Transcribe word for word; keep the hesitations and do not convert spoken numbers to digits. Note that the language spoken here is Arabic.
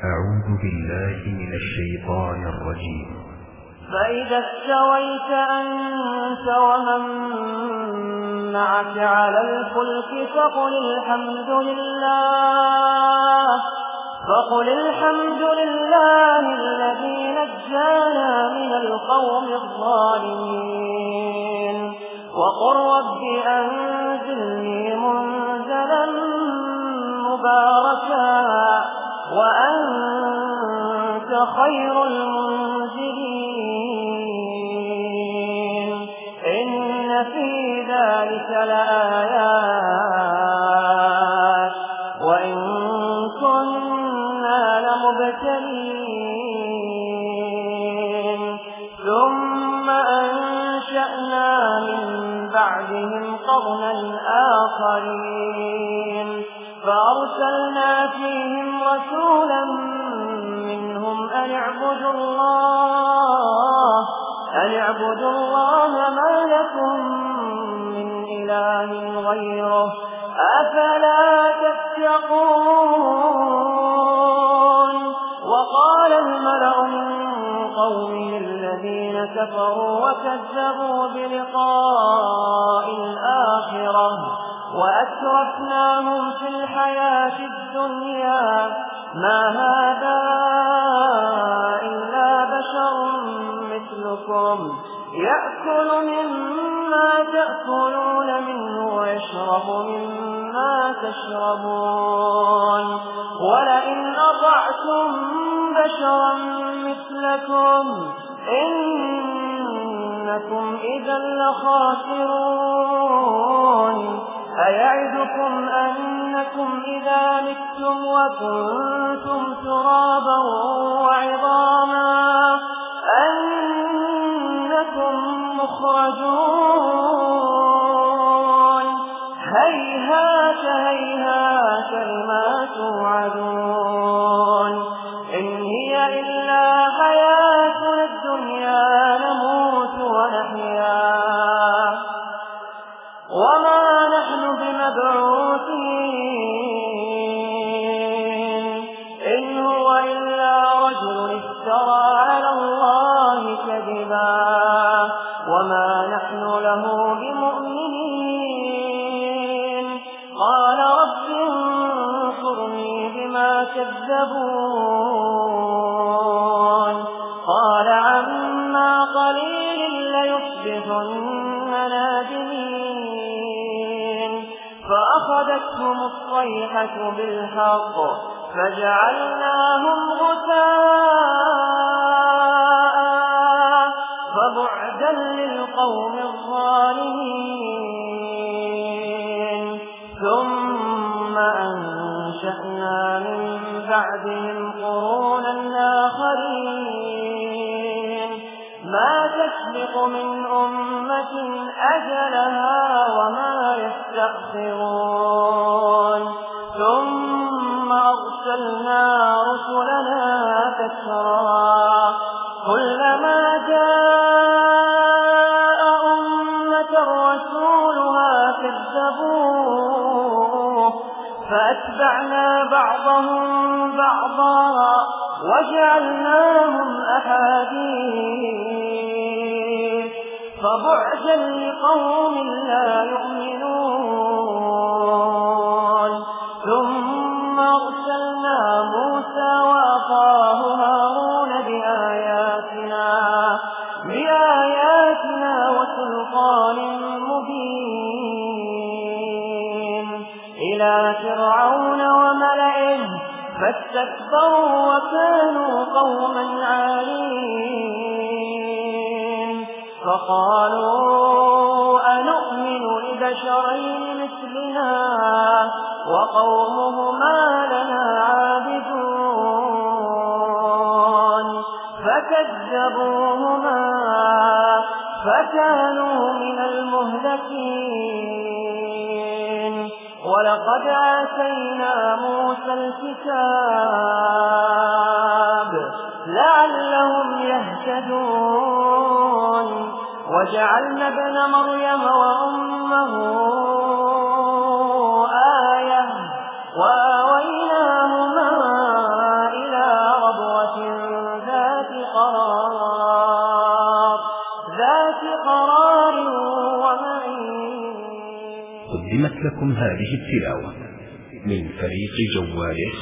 أعوذ بالله من الشيطان الرجيم. فإذا استويت أنت ومن معك على الفلك فقل الحمد لله فقل الحمد لله الذي نجانا من القوم الظالمين وقل رب أنزلني منزلا مباركا وأنت خير المنزلين إن في ذلك لآيات وإن كنا لمبتلين ثم أنشأنا من بعدهم قرنا آخرين فأرسلنا فيهم رسولا منهم أن اعبدوا الله أن اعبدوا الله ما لكم من إله غيره أفلا تتقون وقال الملأ من قومه الذين كفروا وكذبوا بلقاء الآخرة وأترفناهم في الحياة الدنيا ما هذا إلا بشر مثلكم يأكل مما تأكلون منه ويشرب مما تشربون ولئن أطعتم بشرا مثلكم إنكم إذا لخاسرون أيعدكم أنكم إذا متم وكنتم ترابا وعظاما أنكم مخرجون هيهات هيهات لما توعدون إن هي إلا حياتنا الدنيا نموت ونحيا وما نحن بمبعوثين إن هو إلا رجل افترى على الله كذبا وما نحن له بمؤمنين قال رب انصرني بما كذبون قال عما قليل ليصبحن نادمين فأخذتهم الصيحة بالحق فجعلناهم غثاء فبعدا للقوم الظالمين ثم أنشأنا من بعدهم قرونا آخرين ما تسبق من أمة أجلها وما يستأخرون ثم أرسلنا رسلنا تترى كلما جاء أمة رسولها كذبوه فأتبعنا بعضهم بعضا وجعلناهم أحاديث فبعدا لقوم لا يؤمنون ثم أرسلنا موسى وأخاه هارون بآياتنا بآياتنا وسلطان مبين إلى فرعون وملئه فاستكبروا وكانوا قوما عالين فقالوا أنؤمن لبشرين مثلنا وقومهما لنا عابدون فكذبوهما فكانوا من المهلكين ولقد آتينا موسى الكتاب لعلهم يهتدون وجعلنا ابن مريم وأمه آية وآويناهما إلى قرار ذات قرار ومعين. قدمت لكم هذه التلاوة من فريق جوال